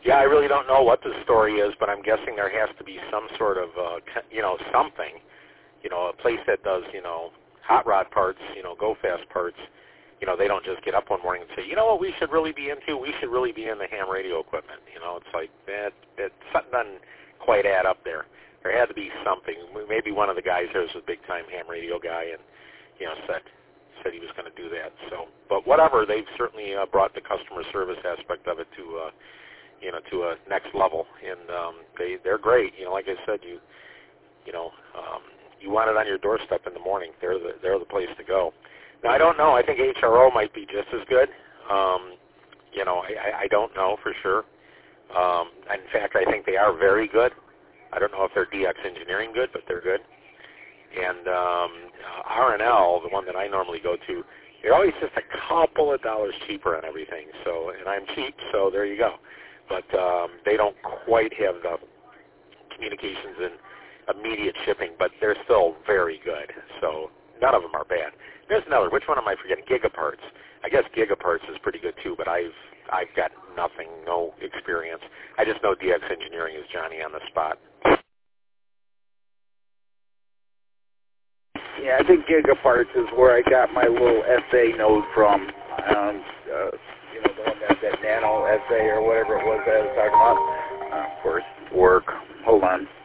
Yeah, I really don't know what the story is, but I'm guessing there has to be some sort of, something, a place that does, hot rod parts, go fast parts. They don't just get up one morning and say, you know what we should really be into? We should really be in the ham radio equipment. It's like that something doesn't quite add up there. There had to be something. Maybe one of the guys there was a big-time ham radio guy and, said he was going to do that. So, but whatever, they've certainly brought the customer service aspect of it to, to a next level, and they're great. Like I said, you want it on your doorstep in the morning. They're the place to go. Now, I don't know. I think HRO might be just as good. I don't know for sure. In fact, I think they are very good. I don't know if they're DX Engineering good, but they're good. And R&L, the one that I normally go to, they're always just a couple of dollars cheaper on everything. So, and I'm cheap, so there you go. But they don't quite have the communications and immediate shipping, but they're still very good. So none of them are bad. There's another. Which one am I forgetting? Gigaparts. I guess Gigaparts is pretty good too, but I've got nothing, no experience. I just know DX Engineering is Johnny on the spot. Yeah, I think Gigaparts is where I got my little SA node from. The one that Nano SA or whatever it was that I was talking about. Of course, work. Hold on.